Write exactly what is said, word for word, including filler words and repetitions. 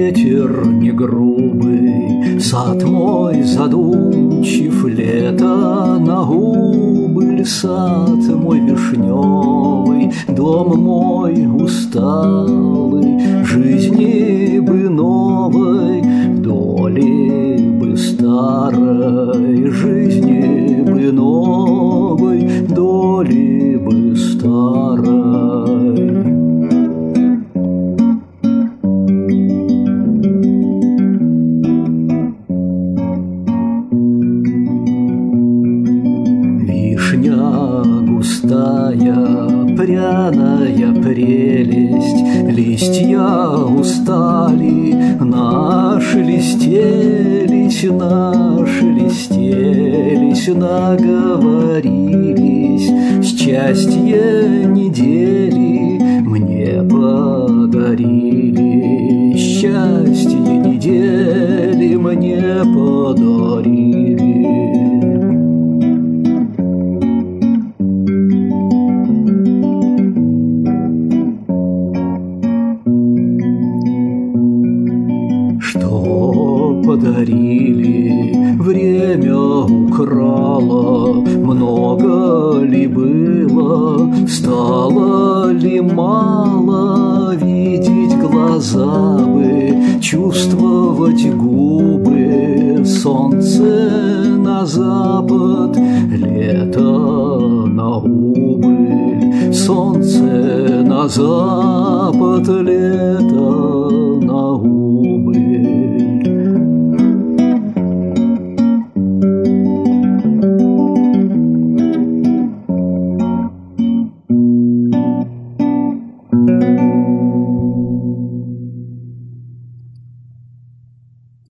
ветер не грубый, сад мой задумчив, лето на убыль, сад мой вишневый, дом мой усталый, жизни бы новой, доли бы старой, жизни бы новой, доли бы старой. Вишня густая, пряная прелесть, листья устали, нашелестелись, нашелестелись, наговорились, счастье недели мне подарили, счастье недели мне подарили. Что подарили, время украло, много ли было, стало ли мало, видеть глаза бы, чувствовать губы, солнце на запад, лето на убыль, солнце на запад, лето